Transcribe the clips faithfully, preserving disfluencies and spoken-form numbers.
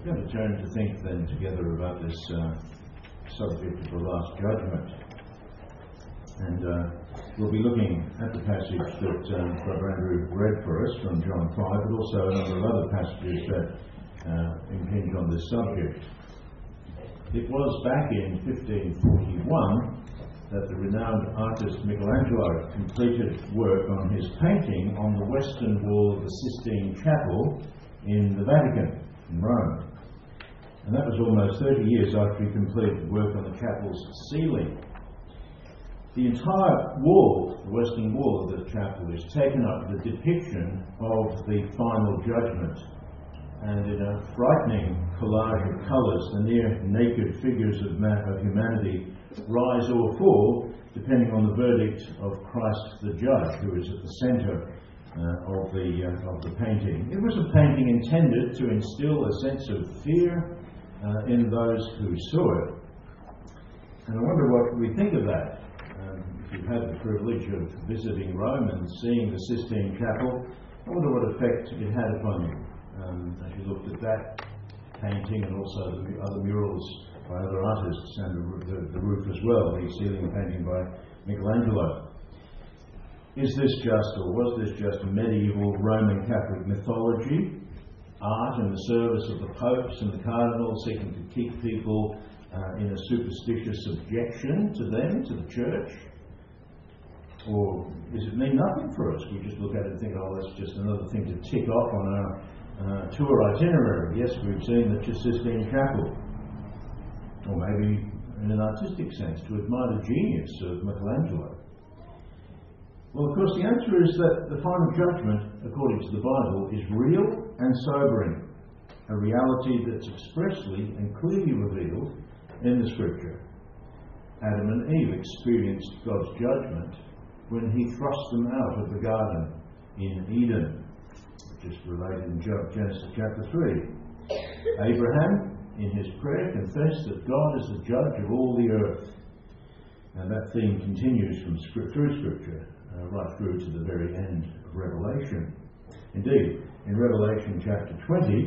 We're going to turn to think then together about this uh, subject of the Last Judgment. And uh, we'll be looking at the passage that um, Brother Andrew read for us from John five, but also a number of other passages that uh, impinge on this subject. It was back in fifteen forty-one that the renowned artist Michelangelo completed work on his painting on the western wall of the Sistine Chapel in the Vatican, in Rome. And that was almost thirty years after he completed work on the chapel's ceiling. The entire wall, the western wall of the chapel, is taken up with a depiction of the final judgment. And in a frightening collage of colours, the near-naked figures of, man, of humanity rise or fall, depending on the verdict of Christ the Judge, who is at the centre uh, of, the, uh, of the painting. It was a painting intended to instill a sense of fear Uh, in those who saw it. And I wonder what we think of that. Um, if you've had the privilege of visiting Rome and seeing the Sistine Chapel, I wonder what effect it had upon you um, as you looked at that painting and also the other murals by other artists and the, the, the roof as well, the ceiling painting by Michelangelo. Is this just, or was this just medieval Roman Catholic mythology? Art in the service of the popes and the cardinals, seeking to keep people uh, in a superstitious subjection to them, to the church? Or does it mean nothing for us? We just look at it and think, oh, that's just another thing to tick off on our uh, tour itinerary. Yes, we've seen the Sistine Chapel. Or maybe, in an artistic sense, to admire the genius of Michelangelo. Well, of course, the answer is that the final judgment, according to the Bible, is real and sobering, a reality that's expressly and clearly revealed in the Scripture. Adam and Eve experienced God's judgment when He thrust them out of the garden in Eden, which is related in Genesis chapter three. Abraham, in his prayer, confessed that God is the judge of all the earth. And that theme continues from script, through Scripture, uh, right through to the very end of Revelation. Indeed, in Revelation chapter twenty,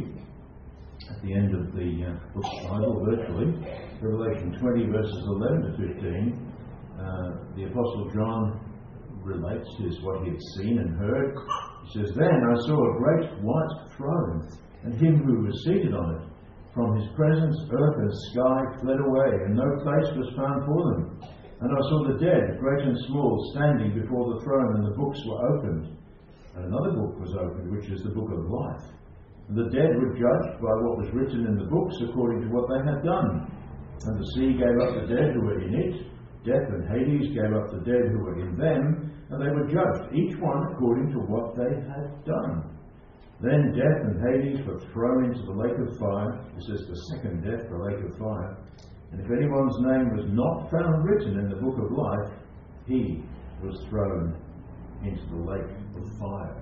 at the end of the uh, book of the Bible, virtually, Revelation twenty, verses eleven to fifteen, uh, the Apostle John relates his what he had seen and heard. He says, "Then I saw a great white throne, and him who was seated on it. From his presence, earth and sky fled away, and no place was found for them. And I saw the dead, great and small, standing before the throne, and the books were opened. And another book was opened, which is the book of life. And the dead were judged by what was written in the books according to what they had done. And the sea gave up the dead who were in it. Death and Hades gave up the dead who were in them. And they were judged, each one according to what they had done. Then death and Hades were thrown into the lake of fire." This is the second death, the lake of fire. "And if anyone's name was not found written in the book of life, he was thrown into the lake of fire."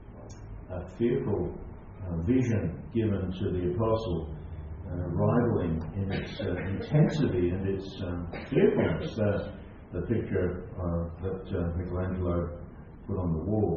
A fearful uh, vision given to the apostle, uh, rivaling in its uh, intensity and its um, fearfulness uh, the picture uh, that uh, Michelangelo put on the wall.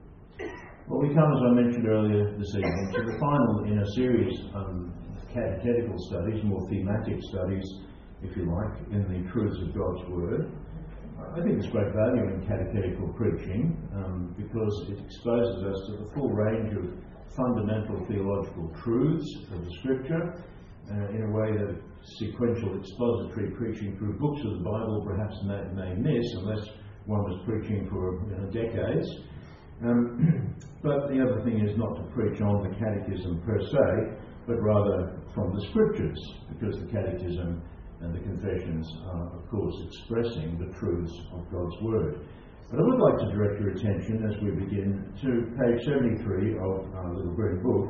Well, we come, as I mentioned earlier this evening, to the final in a series of catechetical studies, more thematic studies, if you like, in the truths of God's Word. I think there's great value in catechetical preaching um, because it exposes us to the full range of fundamental theological truths of the Scripture uh, in a way that sequential expository preaching through books of the Bible perhaps may, may miss unless one was preaching for you know, decades. Um, but the other thing is not to preach on the catechism per se, but rather from the Scriptures, because the catechism and the confessions are, of course, expressing the truths of God's Word. But I would like to direct your attention, as we begin, to page seventy-three of our little green book,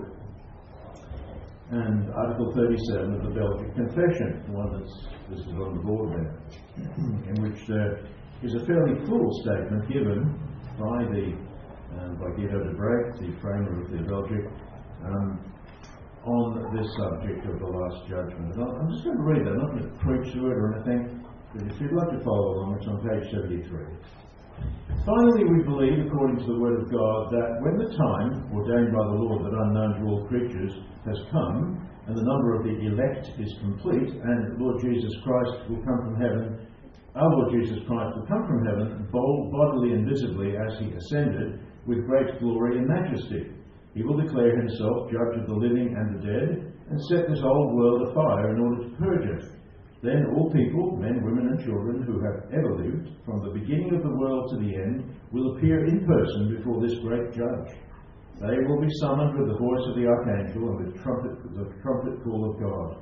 and Article thirty-seven of the Belgic Confession, the one that's listed on the board there, in which there is a fairly full statement given by the uh, by Guido de Brès, the framer of the Belgic, um, on this subject of the Last Judgment. And I'm just going to read that, I'm not going to preach to it or anything, but if you'd like to follow along, it's on page seventy-three. It Finally, we believe, according to the Word of God, that when the time ordained by the Lord that unknown to all creatures has come, and the number of the elect is complete, and Lord Jesus Christ will come from heaven, our Lord Jesus Christ will come from heaven, bold, bodily and visibly as he ascended, with great glory and majesty. He will declare himself judge of the living and the dead, and set this old world afire in order to purge it. Then all people, men, women and children, who have ever lived, from the beginning of the world to the end, will appear in person before this great judge. They will be summoned with the voice of the archangel and with trumpet, the trumpet call of God.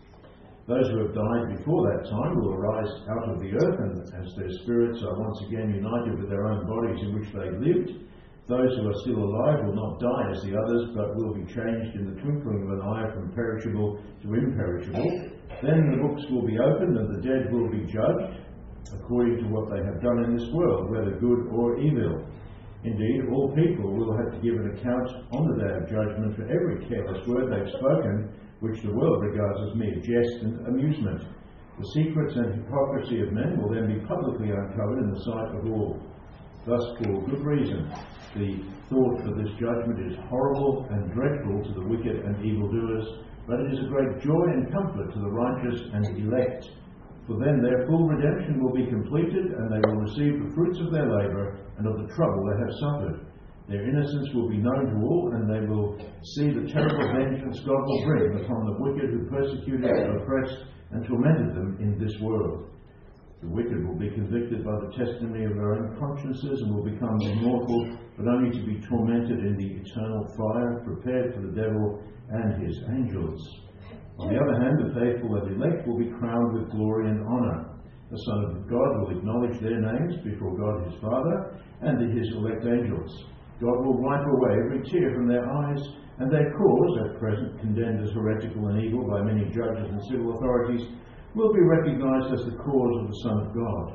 Those who have died before that time will arise out of the earth, and as their spirits are once again united with their own bodies in which they lived, those who are still alive will not die as the others, but will be changed in the twinkling of an eye from perishable to imperishable. Then the books will be opened, and the dead will be judged according to what they have done in this world, whether good or evil. Indeed, all people will have to give an account on the day of judgment for every careless word they've spoken, which the world regards as mere jest and amusement. The secrets and hypocrisy of men will then be publicly uncovered in the sight of all. Thus, for good reason, the thought of this judgment is horrible and dreadful to the wicked and evildoers, but it is a great joy and comfort to the righteous and elect. For then their full redemption will be completed, and they will receive the fruits of their labour and of the trouble they have suffered. Their innocence will be known to all, and they will see the terrible vengeance God will bring upon the wicked who persecuted, oppressed, and tormented them in this world. The wicked will be convicted by the testimony of their own consciences and will become immortal, but only to be tormented in the eternal fire prepared for the devil and his angels. On the other hand, the faithful and elect will be crowned with glory and honour. The Son of God will acknowledge their names before God his Father and his elect angels. God will wipe away every tear from their eyes, and their cause, at present condemned as heretical and evil by many judges and civil authorities, will be recognised as the cause of the Son of God.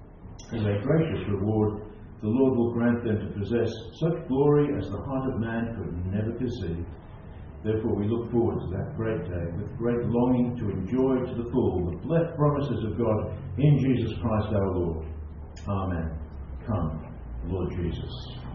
As a gracious reward, the Lord will grant them to possess such glory as the heart of man could never conceive. Therefore we look forward to that great day with great longing to enjoy to the full the blessed promises of God in Jesus Christ our Lord. Amen. Come, Lord Jesus.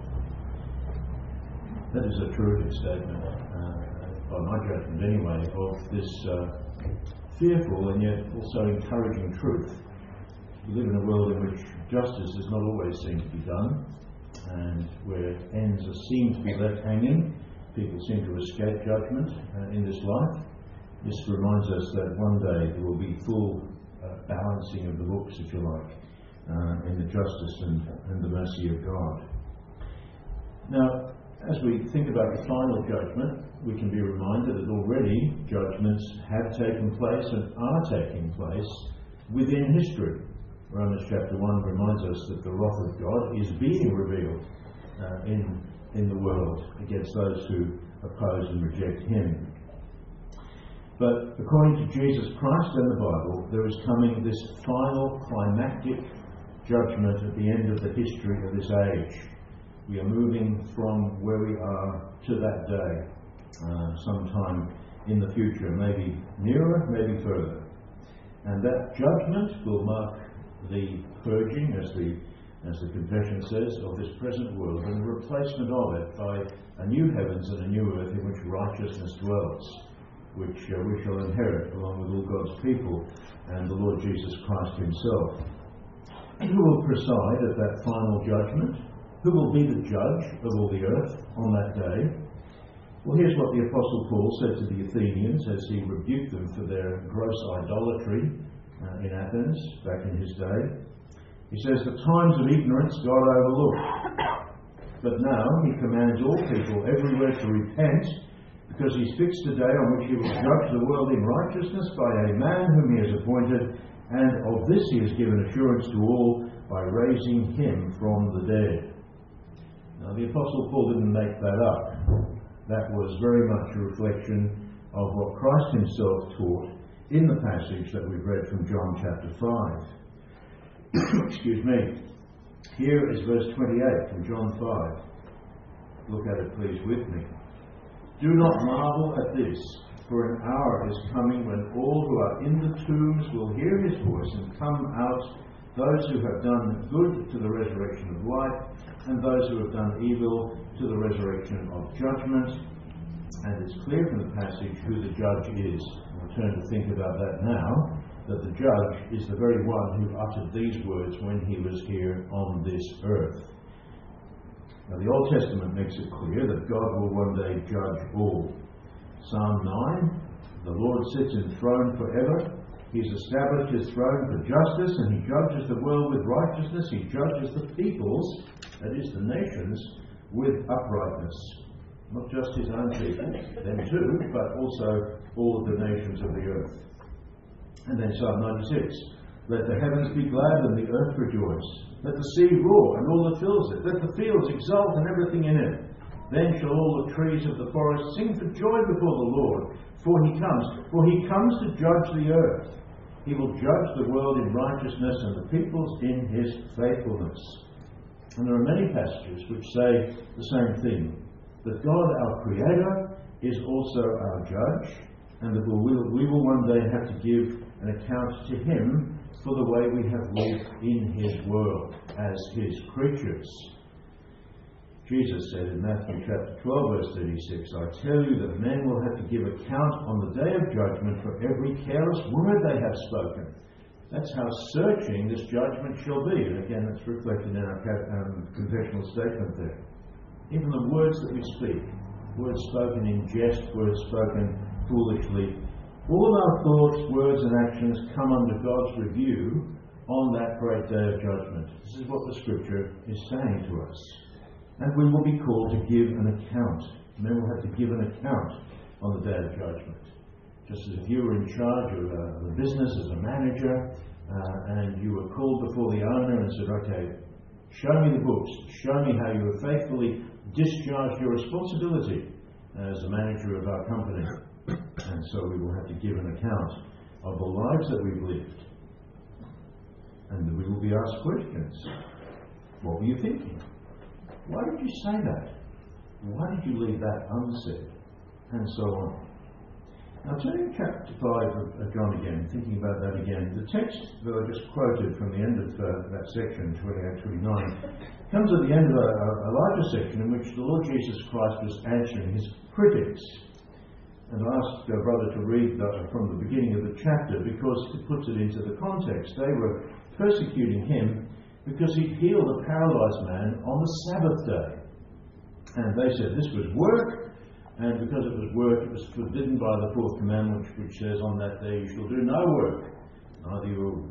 That is a terrific statement, uh, by my judgment anyway, of this uh, fearful and yet also encouraging truth. We live in a world in which justice does not always seem to be done, and where ends are seen to be left hanging. People seem to escape judgment uh, in this life. This reminds us that one day there will be full uh, balancing of the books, if you like, uh, in the justice and, and the mercy of God. Now, as we think about the final judgment, we can be reminded that already judgments have taken place and are taking place within history. Romans chapter one reminds us that the wrath of God is being revealed uh, in in the world against those who oppose and reject him. But according to Jesus Christ and the Bible, there is coming this final climactic judgment at the end of the history of this age. We are moving from where we are to that day, uh, sometime in the future, maybe nearer, maybe further. And that judgment will mark the purging, as the as the confession says, of this present world, and the replacement of it by a new heavens and a new earth in which righteousness dwells, which uh, we shall inherit along with all God's people and the Lord Jesus Christ himself. And who will preside at that final judgment? Who will be the judge of all the earth on that day? Well, here's what the Apostle Paul said to the Athenians as he rebuked them for their gross idolatry uh, in Athens back in his day. He says, "The times of ignorance God overlooked, but now he commands all people everywhere to repent, because he's fixed a day on which he will judge the world in righteousness by a man whom he has appointed, and of this he has given assurance to all by raising him from the dead." Now, the Apostle Paul didn't make that up. That was very much a reflection of what Christ himself taught in the passage that we've read from John chapter five. Excuse me. Here is verse twenty-eight from John five. Look at it please with me. "Do not marvel at this, for an hour is coming when all who are in the tombs will hear his voice and come out, those who have done good to the resurrection of life, and those who have done evil to the resurrection of judgment. And it's clear from the passage who the judge is. We'll turn to think about that now, that the judge is the very one who uttered these words when he was here on this earth. Now, the Old Testament makes it clear that God will one day judge all. Psalm nine, the Lord sits enthroned forever. He's established his throne for justice, and he judges the world with righteousness. He judges the peoples, that is the nations, with uprightness. Not just his own people, them too, but also all of the nations of the earth. And then Psalm ninety-six, let the heavens be glad and the earth rejoice. Let the sea roar and all that fills it. Let the fields exult and everything in it. Then shall all the trees of the forest sing for joy before the Lord, for he comes. For he comes to judge the earth. He will judge the world in righteousness and the peoples in his faithfulness. And there are many passages which say the same thing, that God, our Creator, is also our judge, and that we will, we will one day have to give an account to him for the way we have lived in his world as his creatures. Jesus said in Matthew chapter twelve, verse thirty-six, I tell you that men will have to give account on the day of judgment for every careless word they have spoken. That's how searching this judgment shall be. And again, that's reflected in our um, confessional statement there. Even the words that we speak, words spoken in jest, words spoken foolishly, all of our thoughts, words and actions come under God's review on that great day of judgment. This is what the Scripture is saying to us. And we will be called to give an account. Men will have to give an account on the day of judgment. Just as if you were in charge of a, of a business as a manager, uh, and you were called before the owner and said, okay, show me the books, show me how you have faithfully discharged your responsibility as a manager of our company. And so we will have to give an account of the lives that we've lived. And we will be asked questions. What were you thinking? Why did you say that? Why did you leave that unsaid? And so on. Now turning to chapter five of John again, thinking about that again, the text that I just quoted from the end of uh, that section, twenty-eight twenty-nine, comes at the end of a, a larger section in which the Lord Jesus Christ was answering his critics. And I asked uh, Brother to read uh, from the beginning of the chapter because it puts it into the context. They were persecuting him because he'd healed a paralysed man on the Sabbath day. And they said this was work, and because it was work, it was forbidden by the fourth commandment, which says on that day you shall do no work, neither your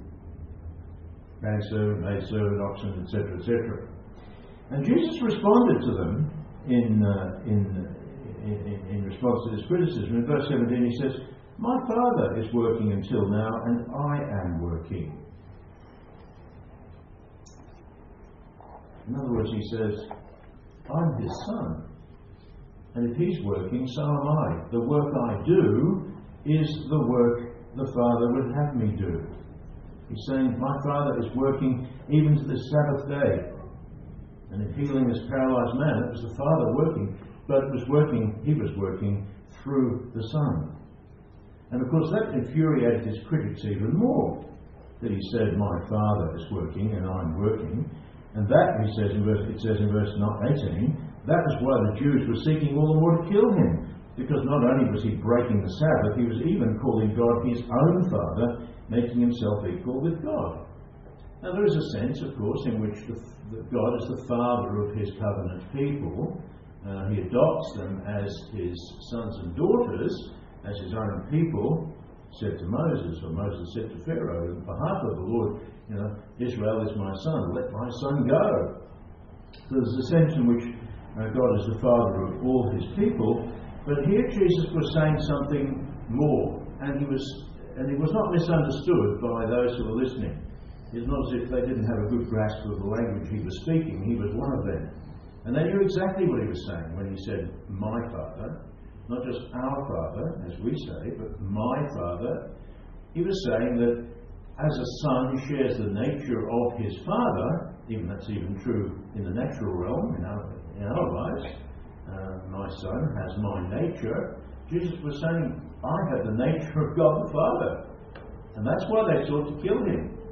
manservant, maidservant, oxen, et cetera, et cetera. And Jesus responded to them in, uh, in In, in response to this criticism. In verse seventeen he says, my Father is working until now and I am working. In other words, he says, I'm his son, and if he's working, so am I. The work I do is the work the Father would have me do. He's saying, my Father is working even to the Sabbath day. And in healing this paralysed man, it was the Father working. But it was working, he was working through the Son. And of course that infuriated his critics even more, that he said, my Father is working and I'm working. And that, he says in verse, it says in verse eighteen, that was why the Jews were seeking all the more to kill him. Because not only was he breaking the Sabbath, he was even calling God his own Father, making himself equal with God. Now there is a sense, of course, in which the, that God is the Father of his covenant people. Uh, he adopts them as his sons and daughters, as his own people, said to Moses, or Moses said to Pharaoh, on behalf of the Lord, you know, Israel is my son, let my son go. So there's a sense in which uh, God is the Father of all his people, but here Jesus was saying something more, and he was, and he was not misunderstood by those who were listening. It's not as if they didn't have a good grasp of the language he was speaking. He was one of them. And they knew exactly what he was saying when he said, my Father, not just our Father, as we say, but my Father. He was saying that as a son who shares the nature of his Father, even that's even true in the natural realm, in our, in our lives, uh, my son has my nature. Jesus was saying, I have the nature of God the Father. And that's why they sought to kill him.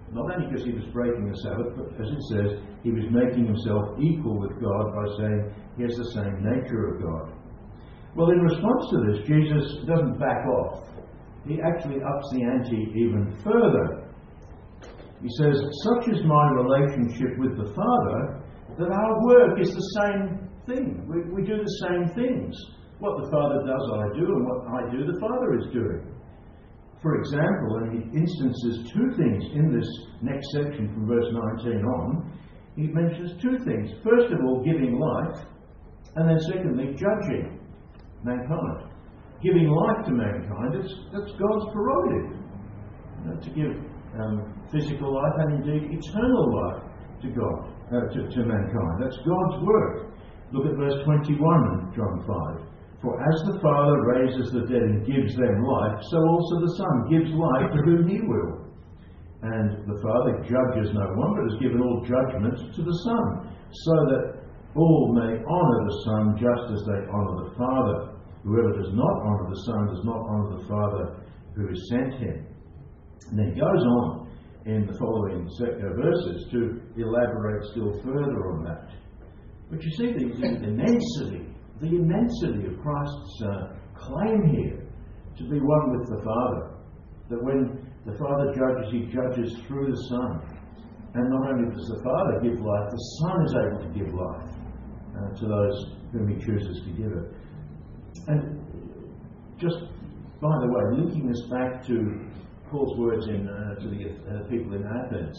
not only because he was breaking the Sabbath, but as it says, he was making himself equal with God by saying he has the same nature of God. Well, in response to this, Jesus doesn't back off. He actually ups the ante even further. He says, "Such is my relationship with the Father, that our work is the same thing. We, we do the same things. What the Father does, I do, and what I do, the Father is doing." For example, and he instances two things in this next section from verse nineteen on. He mentions two things. First of all, giving life, and then secondly, judging mankind. Giving life to mankind, it's, that's God's prerogative. You know, to give um, physical life and indeed eternal life to God, uh, to, to mankind. That's God's work. Look at verse twenty-one in John five. "For as the Father raises the dead and gives them life, so also the Son gives life to whom he will. And the Father judges no one, but has given all judgment to the Son, so that all may honour the Son just as they honour the Father. Whoever does not honour the Son does not honour the Father who has sent him." And then he goes on in the following verses to elaborate still further on that. But you see the, the immensity The immensity of Christ's uh, claim here to be one with the Father. That when the Father judges, he judges through the Son. And not only does the Father give life, the Son is able to give life uh, to those whom he chooses to give it. And just, by the way, linking this back to Paul's words in, uh, to the uh, people in Athens,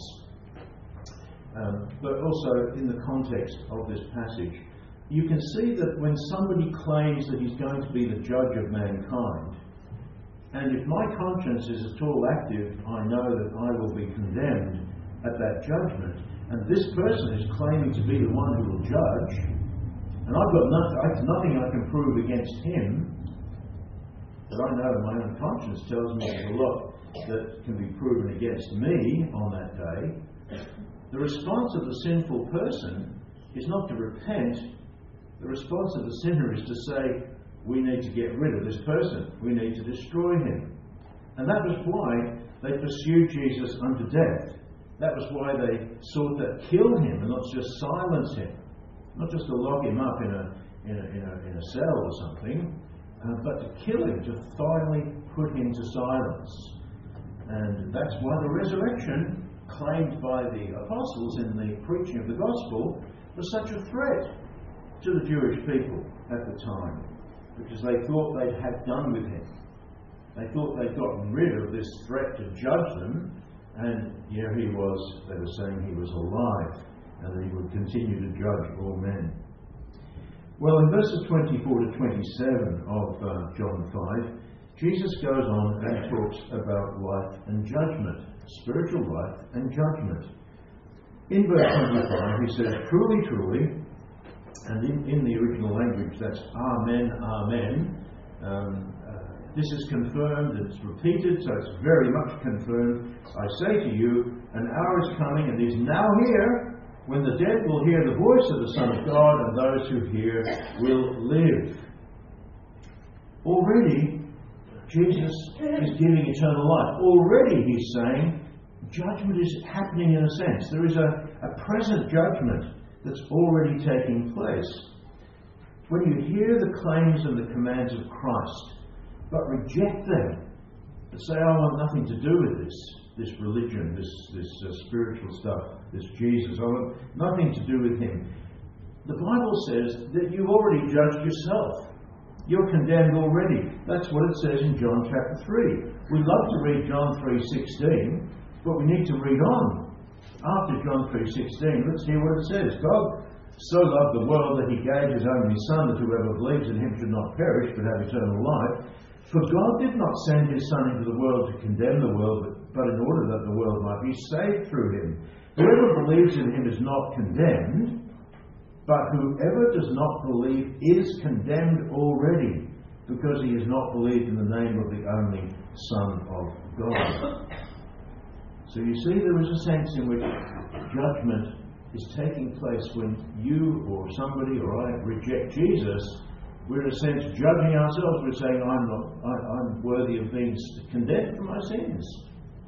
um, but also in the context of this passage, you can see that when somebody claims that he's going to be the judge of mankind, and if my conscience is at all active, I know that I will be condemned at that judgment, and this person is claiming to be the one who will judge, and I've got nothing, nothing I can prove against him, but I know my own conscience tells me there's a lot that can be proven against me on that day. The response of the sinful person is not to repent. The response of the sinner is to say, we need to get rid of this person. We need to destroy him. And that was why they pursued Jesus unto death. That was why they sought to kill him and not just silence him. Not just to lock him up in a, in a, in a, in a cell or something, uh, but to kill him, to finally put him to silence. And that's why the resurrection, claimed by the apostles in the preaching of the gospel, was such a threat to the Jewish people at the time, because they thought they'd had done with him. They thought they'd gotten rid of this threat to judge them, and here he was, they were saying he was alive, and that he would continue to judge all men. Well, in verses twenty-four to twenty-seven of uh, John five, Jesus goes on and talks about life and judgment, spiritual life and judgment. In verse twenty-five, he says, "Truly, truly," and in, in the original language, that's Amen, Amen. Um, uh, this is confirmed, it's repeated, so it's very much confirmed. "I say to you, an hour is coming and is now here, when the dead will hear the voice of the Son of God, and those who hear will live." Already, Jesus is giving eternal life. Already, he's saying, judgment is happening in a sense. There is a, a present judgment that's already taking place. When you hear the claims and the commands of Christ, but reject them, and say, "I want nothing to do with this, this religion, this, this uh, spiritual stuff, this Jesus, I want nothing to do with him," the Bible says that you've already judged yourself. You're condemned already. That's what it says in John chapter three. We love to read John three sixteen, but we need to read on. After John three sixteen, let's hear what it says. "God so loved the world that he gave his only Son, that whoever believes in him should not perish but have eternal life. For God did not send his Son into the world to condemn the world, but, but in order that the world might be saved through him. Whoever believes in him is not condemned, but whoever does not believe is condemned already, because he has not believed in the name of the only Son of God." So you see, there is a sense in which judgment is taking place when you or somebody or I reject Jesus. We're in a sense judging ourselves. We're saying, I'm not, I, I'm worthy of being condemned for my sins,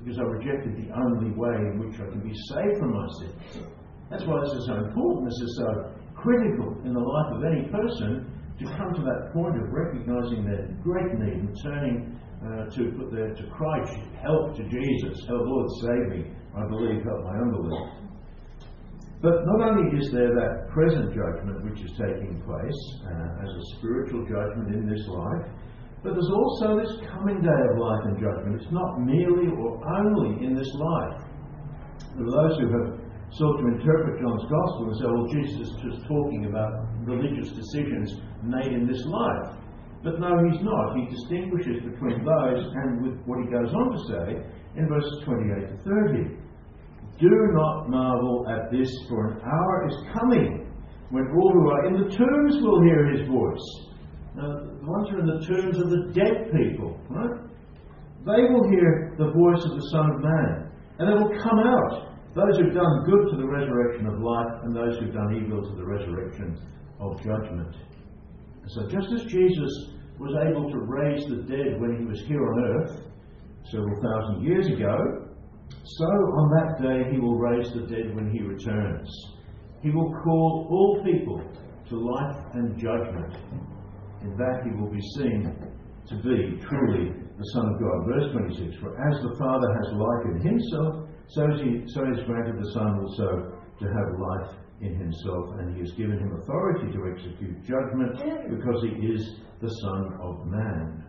because I rejected the only way in which I can be saved from my sins. That's why this is so important. This is so critical in the life of any person, to come to that point of recognising their great need and turning uh, to put their to cry help to Jesus. Oh Lord, save me! I believe, help my unbelief. But not only is there that present judgment which is taking place uh, as a spiritual judgment in this life, but there's also this coming day of life and judgment. It's not merely or only in this life. There are those who have sought to interpret John's Gospel and say, well, Jesus is just talking about religious decisions made in this life. But no, he's not. He distinguishes between those and with what he goes on to say in verses twenty-eight to thirty. Do not marvel at this, for an hour is coming when all who are in the tombs will hear his voice. Now, the ones who are in the tombs are the dead people, right? They will hear the voice of the Son of Man, and they will come out. Those who've done good to the resurrection of life, and those who've done evil to the resurrection of judgment. So just as Jesus was able to raise the dead when he was here on earth several thousand years ago, so on that day he will raise the dead when he returns. He will call all people to life and judgment. In that he will be seen to be truly the Son of God. Verse twenty-six, for as the Father has life in himself, so is he so is granted the Son also to have life in himself, and he has given him authority to execute judgment, because he is the Son of Man.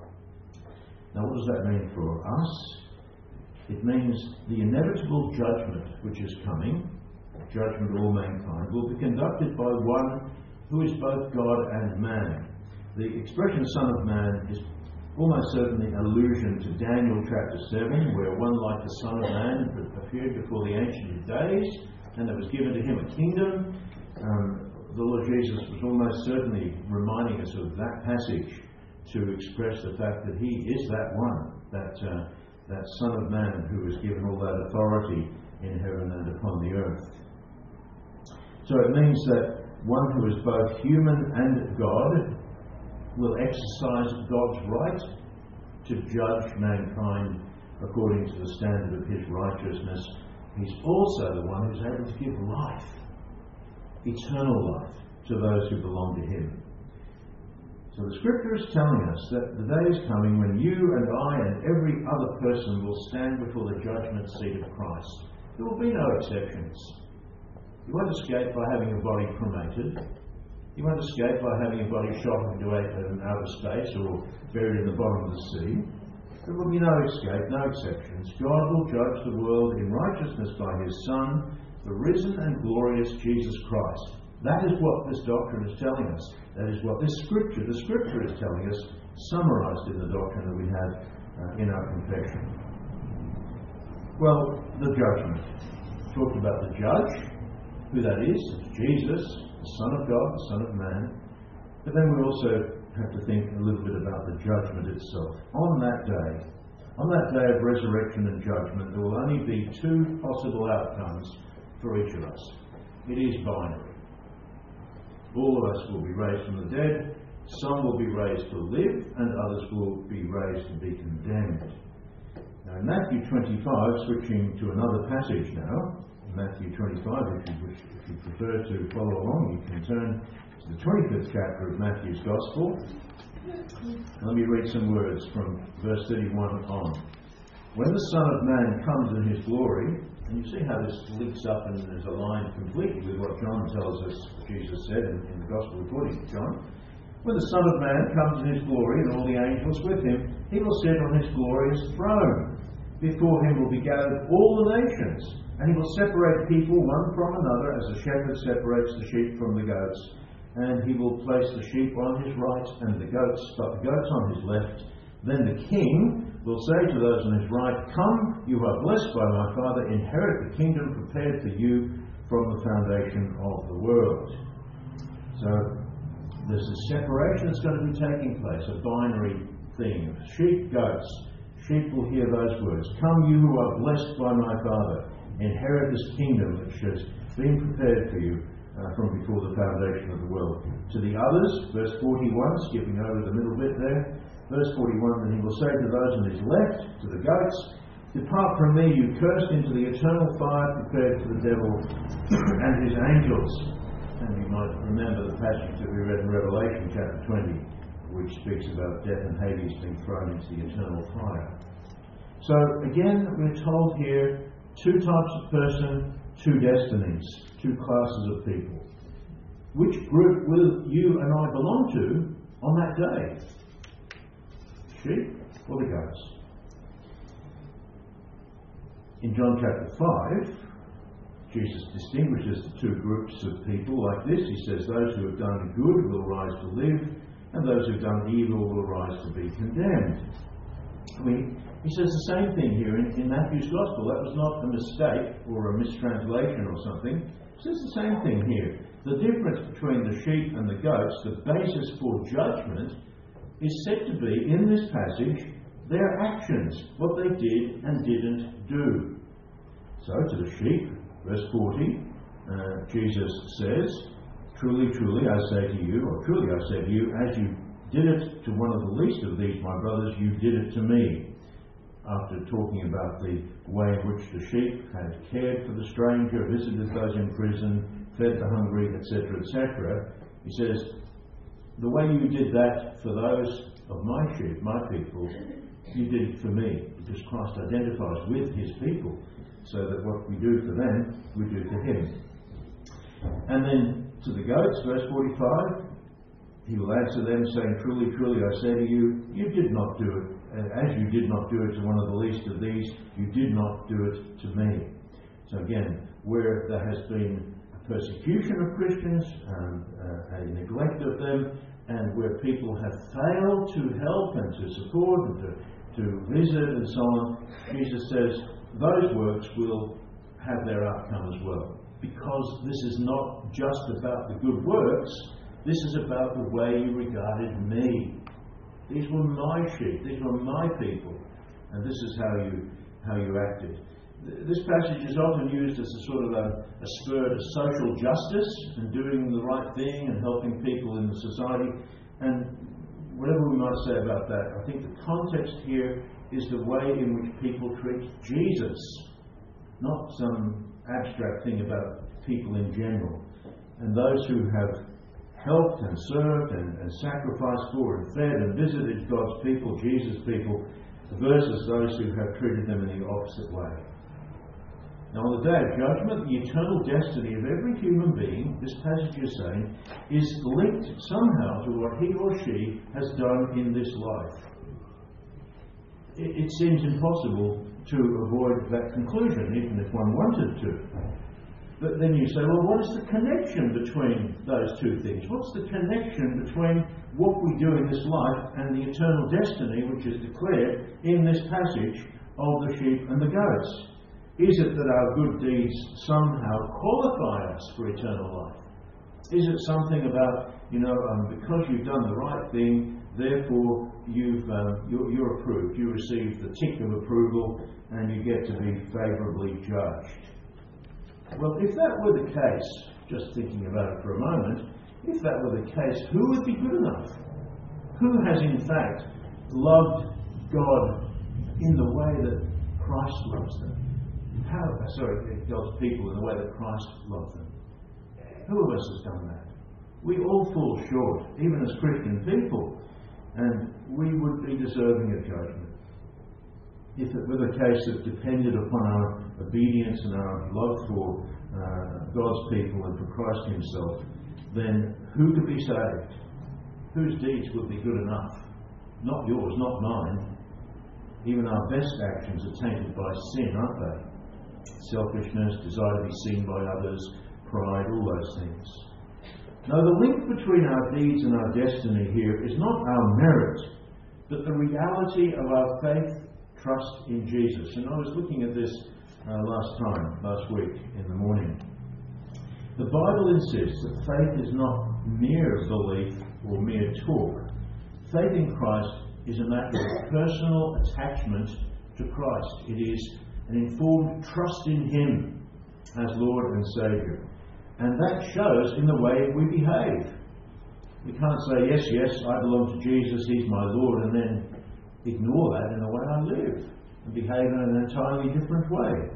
Now what does that mean for us? It means the inevitable judgment which is coming, judgment of all mankind, will be conducted by one who is both God and man. The expression Son of Man is almost certainly an allusion to Daniel chapter seven, where one like the Son of Man appeared before the Ancient of Days, and it was given to him a kingdom. Um, the Lord Jesus was almost certainly reminding us of that passage to express the fact that he is that one, that uh, that Son of Man who was given all that authority in heaven and upon the earth. So it means that one who is both human and God will exercise God's right to judge mankind according to the standard of his righteousness. He's also the one who's able to give life, eternal life, to those who belong to him. So the Scripture is telling us that the day is coming when you and I and every other person will stand before the judgment seat of Christ. There will be no exceptions. You won't escape by having a body cremated. You won't escape by having a body shot into outer space or buried in the bottom of the sea. There will be no escape, no exceptions. God will judge the world in righteousness by his Son, the risen and glorious Jesus Christ. That is what this doctrine is telling us. That is what this Scripture, the Scripture is telling us, summarised in the doctrine that we have uh, in our confession. Well, the judgment. Talked about the judge, who that is. It's Jesus, the Son of God, the Son of Man. But then we also have to think a little bit about the judgment itself. On that day, on that day of resurrection and judgment, there will only be two possible outcomes for each of us. It is binary. All of us will be raised from the dead, some will be raised to live, and others will be raised to be condemned. Now in Matthew twenty-five, switching to another passage now, Matthew twenty-five, if you, wish, if you prefer to follow along, you can turn to the twenty-fifth chapter of Matthew's Gospel. Let me read some words from verse thirty-one on. When the Son of Man comes in his glory, and you see how this links up and is aligned completely with what John tells us Jesus said in, in the Gospel according to John. When the Son of Man comes in his glory and all the angels with him, he will sit on his glorious throne. Before him will be gathered all the nations, and he will separate people one from another as a shepherd separates the sheep from the goats. And he will place the sheep on his right and the goats, but the goats on his left. Then the King will say to those on his right, come, you are blessed by my Father, inherit the kingdom prepared for you from the foundation of the world. So there's a separation that's going to be taking place, a binary thing. Sheep, goats. Sheep will hear those words. Come, you who are blessed by my Father, inherit this kingdom which has been prepared for you uh, from before the foundation of the world. To the others, verse forty-one, skipping over the middle bit there, verse forty-one, then he will say to those on his left, to the goats, Depart from me, you cursed, into the eternal fire prepared for the devil and his angels. And you might remember the passage that we read in Revelation chapter twenty, which speaks about death and Hades being thrown into the eternal fire. So again, we're told here, two types of person, two destinies, two classes of people. Which group will you and I belong to on that day? Sheep or the goats? In John chapter five, Jesus distinguishes the two groups of people like this. He says, those who have done good will rise to live, and those who have done evil will rise to be condemned. I mean, he says the same thing here in, in Matthew's Gospel. That was not a mistake or a mistranslation or something. He says the same thing here. The difference between the sheep and the goats, the basis for judgment, is said to be, in this passage, their actions, what they did and didn't do. So to the sheep, verse forty, uh, Jesus says, Truly, truly, I say to you, or truly I say to you, as you did it to one of the least of these, my brothers, you did it to me. After talking about the way in which the sheep had cared for the stranger, visited those in prison, fed the hungry, et cetera, et cetera, he says, the way you did that for those of my sheep, my people, you did it for me, because Christ identifies with his people, so that what we do for them, we do for him. And then to the goats, verse forty-five, he will answer them, saying, Truly, truly, I say to you, you did not do it. As you did not do it to one of the least of these, you did not do it to me. So again, where there has been a persecution of Christians, and uh, a neglect of them, and where people have failed to help and to support and to to visit and so on, Jesus says those works will have their outcome as well. Because this is not just about the good works, this is about the way you regarded me. These were my sheep, these were my people, and this is how you how you acted. This passage is often used as a sort of a, a spur to social justice and doing the right thing and helping people in the society. And whatever we might say about that, I think the context here is the way in which people treat Jesus, not some abstract thing about people in general. And those who have helped and served and, and sacrificed for and fed and visited God's people, Jesus' people, versus those who have treated them in the opposite way. Now, on the day of judgment, the eternal destiny of every human being, this passage is saying, is linked somehow to what he or she has done in this life. It, it seems impossible to avoid that conclusion, even if one wanted to. But then you say, well, what is the connection between those two things? What's the connection between what we do in this life and the eternal destiny which is declared in this passage of the sheep and the goats? Is it that our good deeds somehow qualify us for eternal life? Is it something about, you know, um, because you've done the right thing, therefore you've um, you're, you're approved, you receive the tick of approval, and you get to be favourably judged? Well, if that were the case, just thinking about it for a moment, if that were the case, who would be good enough? Who has in fact loved God in the way that Christ loves them? How, sorry, God's people in the way that Christ loved them. Who of us has done that? We all fall short, even as Christian people, and we would be deserving of judgment. If it were the case that depended upon our obedience and our love for uh, God's people and for Christ himself, then who could be saved? Whose deeds would be good enough? Not yours, not mine. Even our best actions are tainted by sin, aren't they? Selfishness, desire to be seen by others, pride, all those things. Now, the link between our deeds and our destiny here is not our merit, but the reality of our faith, trust in Jesus. And I was looking at this uh, last time, last week in the morning. The Bible insists that faith is not mere belief or mere talk. Faith in Christ is a matter of personal attachment to Christ. It is an informed trust in him as Lord and Saviour. And that shows in the way we behave. We can't say, yes, yes, I belong to Jesus, he's my Lord, and then ignore that in the way I live. and behave in an entirely different way.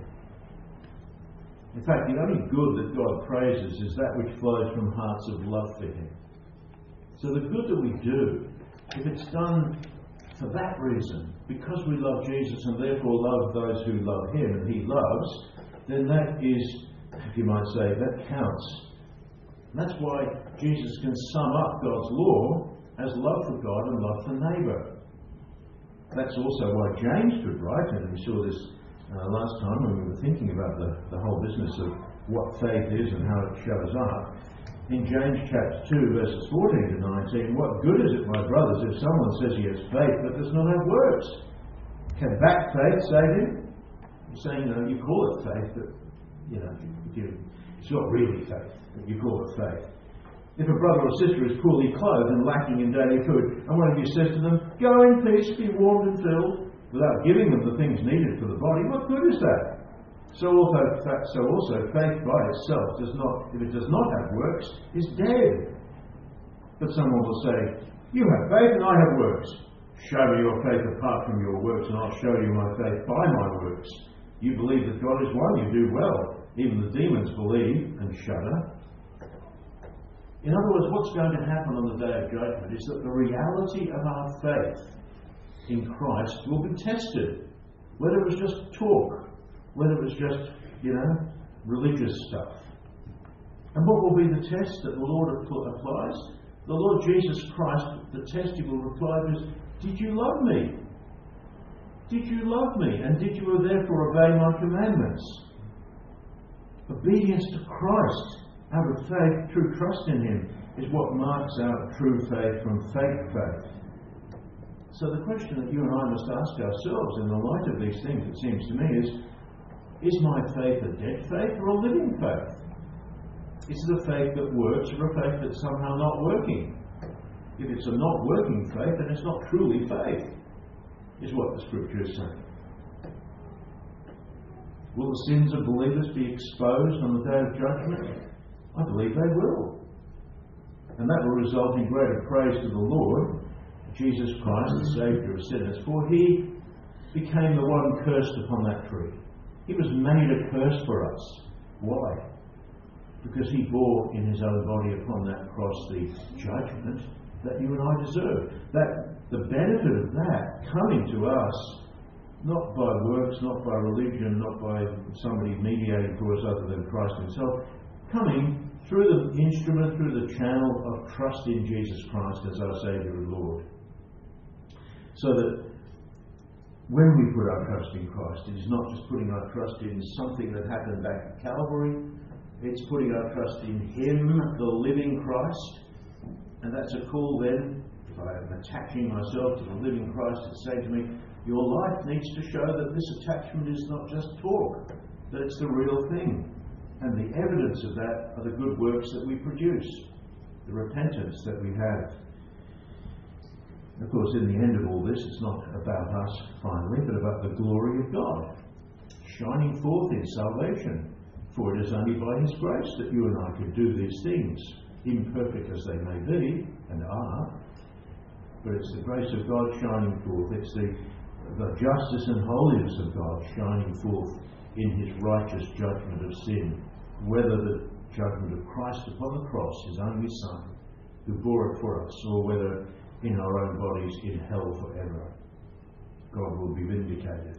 In fact, the only good that God praises is that which flows from hearts of love for Him. So the good that we do, if it's done for that reason, because we love Jesus and therefore love those who love Him and He loves, then that is, if you might say, that counts. And that's why Jesus can sum up God's law as love for God and love for neighbour. That's also why James could write, and we saw this uh, last time when we were thinking about the, the whole business of what faith is and how it shows up. In James chapter two, verses fourteen to nineteen, what good is it, my brothers, if someone says he has faith but does not have works? Can that faith save him? You're saying, you know, you call it faith, but, you know, you, it's not really faith. You call it faith. If a brother or sister is poorly clothed and lacking in daily food, and one of you says to them, go in peace, be warmed and filled, without giving them the things needed for the body, what good is that? So also, so also faith by itself does not, if it does not have works, is dead. But someone will say, you have faith and I have works. Show me your faith apart from your works and I'll show you my faith by my works. You believe that God is one, you do well. Even the demons believe and shudder. In other words, what's going to happen on the day of judgment is that the reality of our faith in Christ will be tested. Whether it was just talk, whether it was just, you know, religious stuff. And what will be the test that the Lord applies? The Lord Jesus Christ, the test He will reply is, did you love me? Did you love me? And did you therefore obey my commandments? Obedience to Christ out of faith, true trust in Him, is what marks out true faith from fake faith. So the question that you and I must ask ourselves in the light of these things, it seems to me, is, is my faith a dead faith or a living faith? Is it a faith that works or a faith that's somehow not working? If it's a not working faith, then it's not truly faith, is what the Scripture is saying. Will the sins of believers be exposed on the day of judgment? I believe they will. And that will result in greater praise to the Lord, Jesus Christ, the Saviour of sinners, for He became the one cursed upon that tree. He was made a curse for us. Why? Because He bore in His own body upon that cross the judgment that you and I deserve. That the benefit of that coming to us, not by works, not by religion, not by somebody mediating for us other than Christ Himself, coming through the instrument, through the channel of trust in Jesus Christ as our Saviour and Lord. So that when we put our trust in Christ, it is not just putting our trust in something that happened back at Calvary, it's putting our trust in Him, the living Christ. And that's a call then, if I am attaching myself to the living Christ, to say to me, your life needs to show that this attachment is not just talk, that it's the real thing. And the evidence of that are the good works that we produce, the repentance that we have. Of course, in the end of all this, it's not about us finally, but about the glory of God shining forth in salvation. For it is only by His grace that you and I can do these things, imperfect as they may be and are. But it's the grace of God shining forth. It's the, the justice and holiness of God shining forth in His righteous judgment of sin. Whether the judgment of Christ upon the cross, His only Son, who bore it for us, or whether in our own bodies in hell forever, God will be vindicated.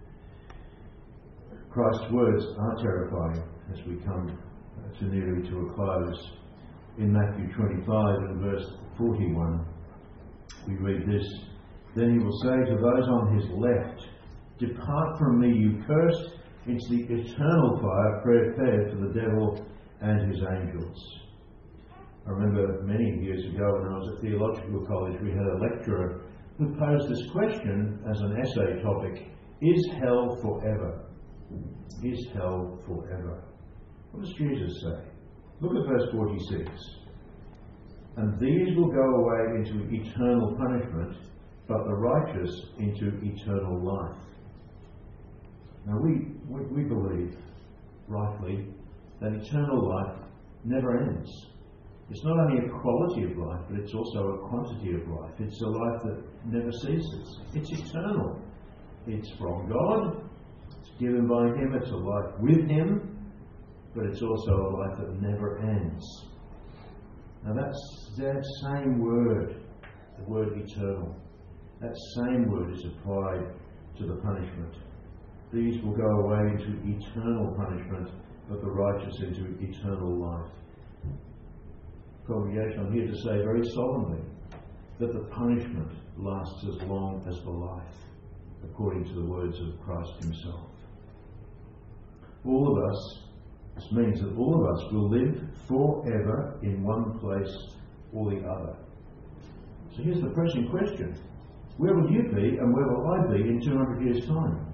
Christ's words are terrifying as we come to nearly to a close. In Matthew twenty-five and verse forty-one, we read this, then He will say to those on His left, depart from me, you cursed, into the eternal fire prepared for the devil and his angels. I remember many years ago when I was at theological college, we had a lecturer who posed this question as an essay topic, is hell forever? Is hell forever? What does Jesus say? Look at verse forty-six. And these will go away into eternal punishment, but the righteous into eternal life. Now we, we, we believe, rightly, that eternal life never ends. It's not only a quality of life, but it's also a quantity of life. It's a life that never ceases. It's eternal. It's from God, it's given by Him, it's a life with Him, but it's also a life that never ends. Now that's that same word, the word eternal. That same word is applied to the punishment. These will go away into eternal punishment, but the righteous into eternal life. Congregation, I'm here to say very solemnly that the punishment lasts as long as the life, according to the words of Christ Himself. All of us, this means that all of us will live forever in one place or the other. So here's the pressing question. Where will you be and where will I be in two hundred years' time?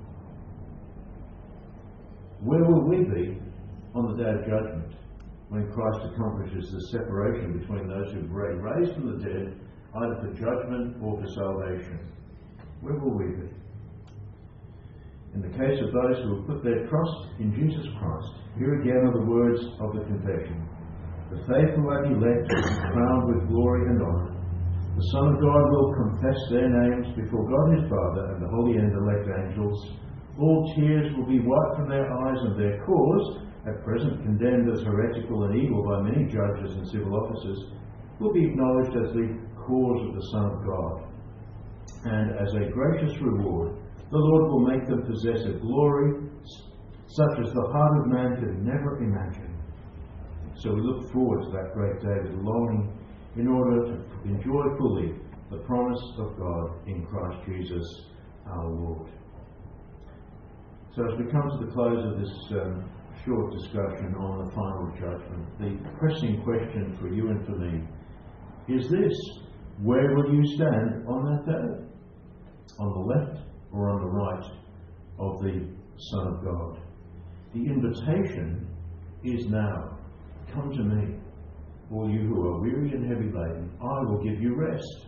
Where will we be on the day of judgment, when Christ accomplishes the separation between those who are raised from the dead, either for judgment or for salvation? Where will we be? In the case of those who have put their trust in Jesus Christ, here again are the words of the confession. The faithful and elect will be crowned with glory and honour. The Son of God will confess their names before God His Father and the holy and elect angels. All tears will be wiped from their eyes, and their cause, at present condemned as heretical and evil by many judges and civil officers, will be acknowledged as the cause of the Son of God. And as a gracious reward, the Lord will make them possess a glory such as the heart of man could never imagine. So we look forward to that great day with longing, in order to enjoy fully the promise of God in Christ Jesus our Lord. So as we come to the close of this um, short discussion on the final judgment, the pressing question for you and for me is this: where will you stand on that day? On the left or on the right of the Son of God? The invitation is now. Come to me, all you who are weary and heavy laden, I will give you rest.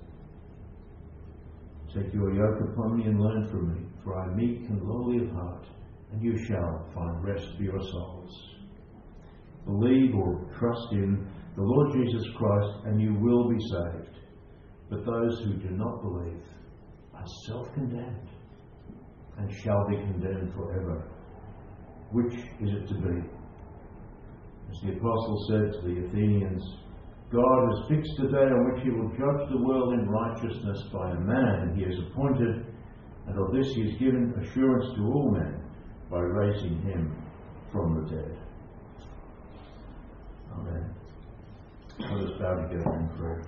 Take your yoke upon me and learn from me, for I am meek and lowly of heart, and you shall find rest for your souls. Believe or trust in the Lord Jesus Christ, and you will be saved. But those who do not believe are self-condemned, and shall be condemned forever. Which is it to be? As the Apostle said to the Athenians, God has fixed a day on which He will judge the world in righteousness by a man He has appointed, and of this He has given assurance to all men by raising Him from the dead. Amen. Let us bow together in prayer.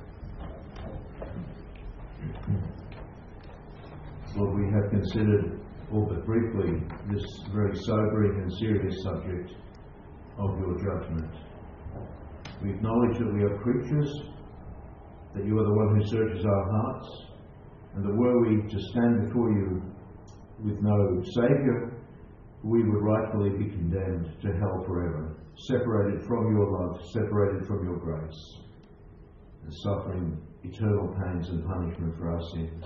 Lord, we have considered, all but briefly, this very sobering and serious subject of your judgment. We acknowledge that we are creatures, that you are the one who searches our hearts, and that were we to stand before you with no Saviour, we would rightfully be condemned to hell forever, separated from your love, separated from your grace, and suffering eternal pains and punishment for our sins.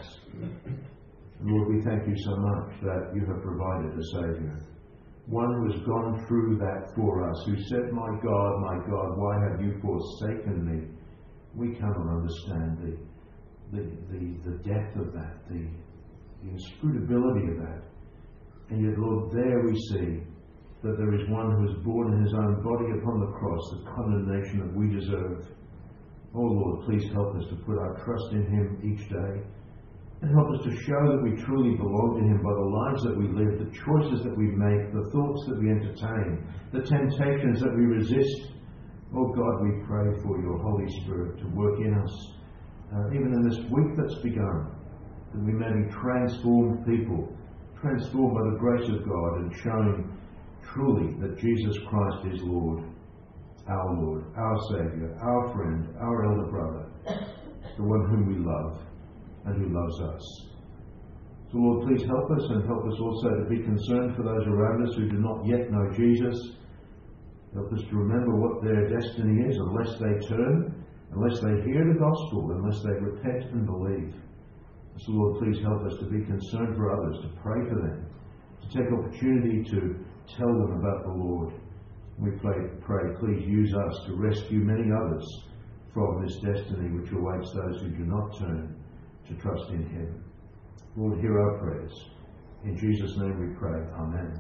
Lord, we thank you so much that you have provided a Saviour, one who has gone through that for us, who said, my God, my God, why have you forsaken me? We cannot understand the, the, the, the depth of that, the, the inscrutability of that. And yet, Lord, there we see that there is one who has borne in his own body upon the cross the condemnation that we deserve. Oh Lord, please help us to put our trust in him each day, and help us to show that we truly belong to him by the lives that we live, the choices that we make, the thoughts that we entertain, the temptations that we resist. Oh God, we pray for your Holy Spirit to work in us, uh, even in this week that's begun, that we may be transformed people, transformed by the grace of God, and showing truly that Jesus Christ is Lord, our Lord, our Saviour, our friend, our elder brother, the one whom we love and who loves us. So Lord, please help us, and help us also to be concerned for those around us who do not yet know Jesus. Help us to remember what their destiny is unless they turn, unless they hear the gospel, unless they repent and believe. So Lord, please help us to be concerned for others, to pray for them, to take opportunity to tell them about the Lord. We pray, pray, please use us to rescue many others from this destiny which awaits those who do not turn to trust in him. Lord, hear our prayers. In Jesus' name we pray. Amen.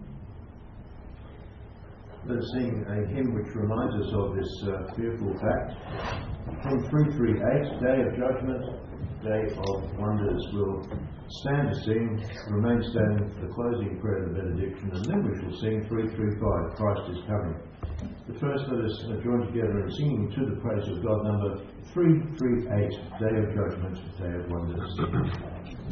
Let us sing a hymn which reminds us of this uh, fearful fact. Hymn three thirty-eight, Day of Judgment, Day of Wonders. We'll stand to sing, remain standing for the closing prayer of the benediction, and then we shall sing three thirty-five, Christ is coming. But first let us uh, join together in singing to the praise of God, number three thirty-eight, Day of Judgment, Day of Wonders.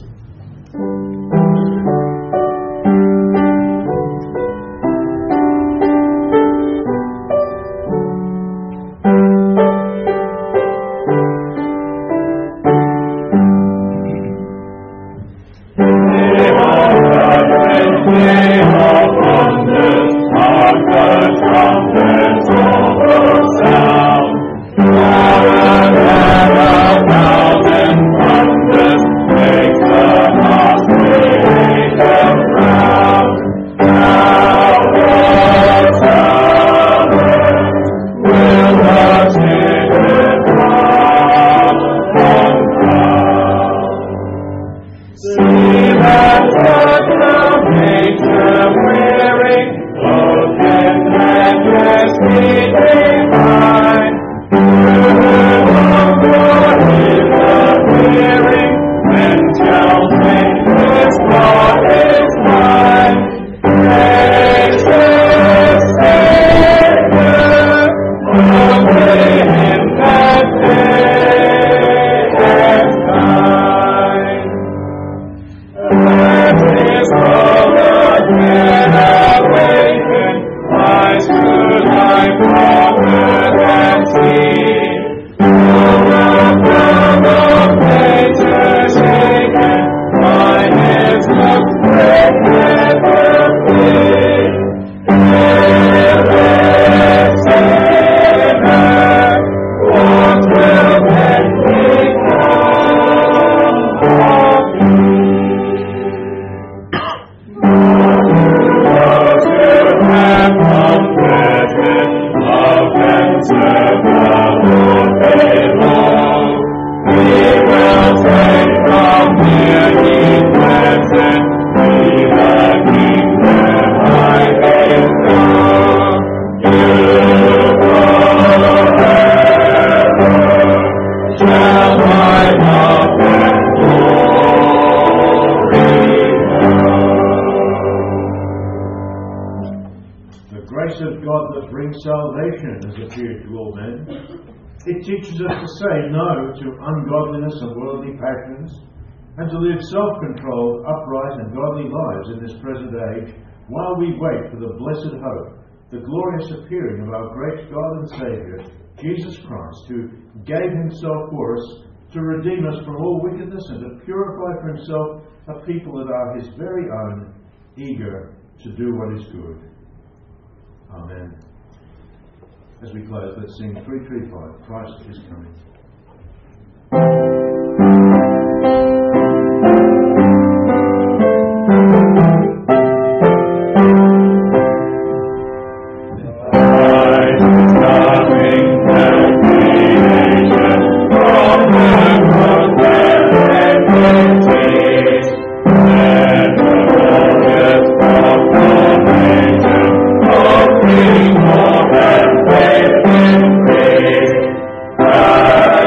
Salvation has appeared to all men. It teaches us to say no to ungodliness and worldly passions, and to live self-controlled, upright and godly lives in this present age, while we wait for the blessed hope, the glorious appearing of our great God and Saviour, Jesus Christ, who gave himself for us to redeem us from all wickedness and to purify for himself a people that are his very own, eager to do what is good. Amen. As we close, let's sing three thirty-five, Christ is coming. More than faith in grace.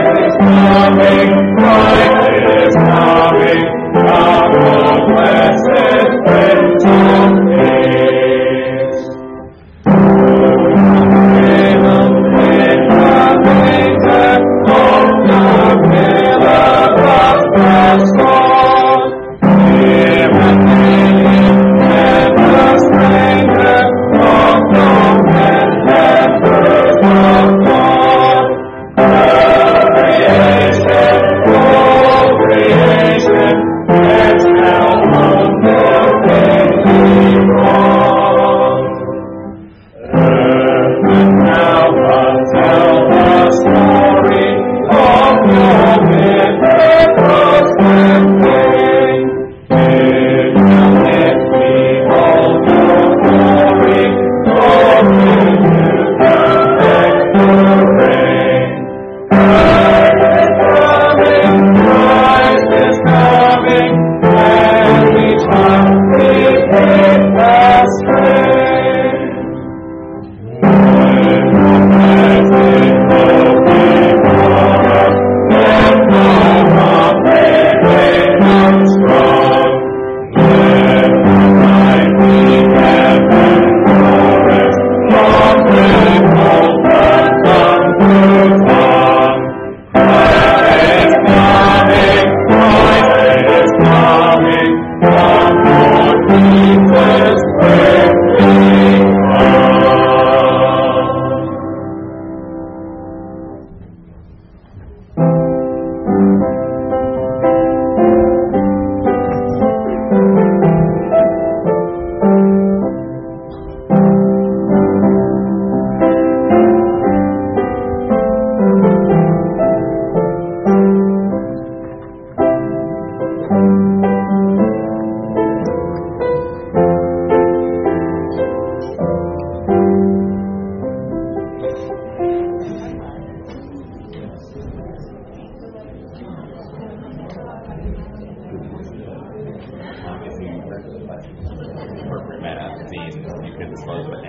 appropriate manner, then you can dispose of it.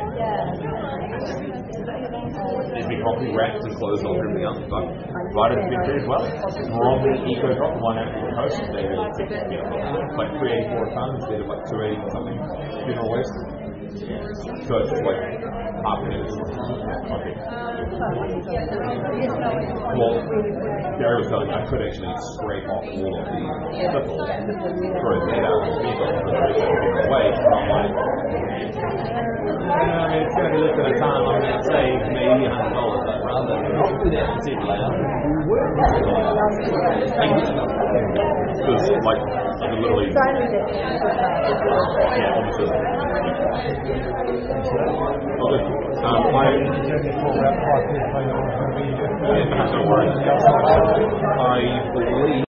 It'd be properly wrapped and closed off everything else. Like, right at the bin as well. From the Eco Drop, the one out at the coast, they will, you know, like three eighty-four a tonne instead of like two eighty or something general waste. So it's just like half an inch. Okay. Well, Gary was telling me I could actually scrape off all of the spittle, throw that out of the vehicle, and the rest of it away. So I'm like, yeah, I mean, it's going to be less than a time. I'm going to save maybe one hundred dollars, but rather than not do that and sit loud, because, like, I could literally, yeah, almost just, okay. Um, I, yeah, perhaps no worries. I believe